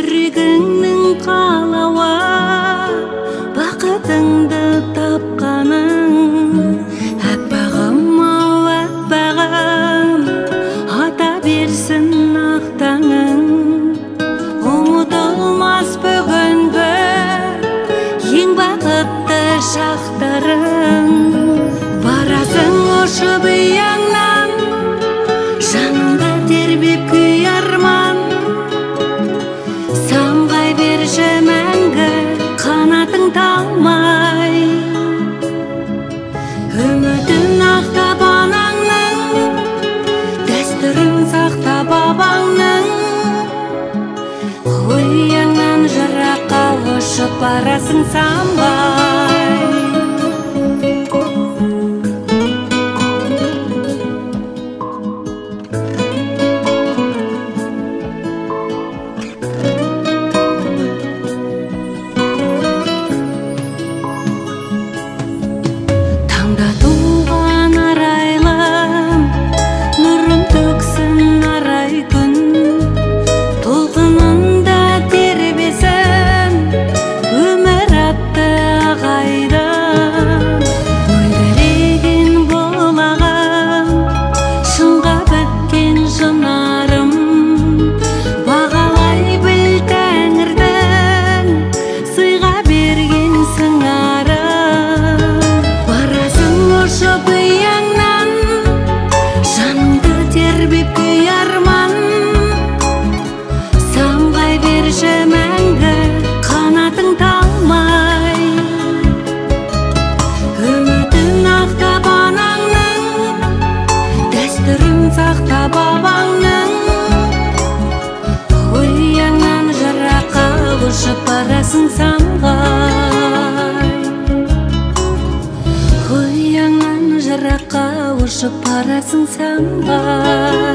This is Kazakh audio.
жүрегіңнің қалауы, бақытыңды тапқаның. Аппағым ау аппағым, ата берсін ақ таңың. Ұмытылмас бүгінгі ең бақытты шақтарың. Барасың ұшып ұяңнан, жанымды тербеп күй арман. Самғай берші мәңгі қанатың талмай. Үмітін ақтап анаңның, дәстүрін сақтап бабаңның. Ұяңнан жыраққа ұшып барасың самғай. Туған арайлым, нұрын төксін арай күн. Толқынында тербесін өмір атты ағайдың. Мөлдіреген бұлағым, шыңға біткен жынарым. Бағалай біл тәңірдің, сыйға берген сыңарым. Ұшып ұяңнан, жанымды тербеп күй арман. Самғай берші мәңгі қанатың талмай. Үмітін ақтап анаңның, дәстүрін сақтап бабаңның. Ұяңнан жыраққа ұшып барасың самғай. Ұяңнан жыраққа ұшып барасың самғай.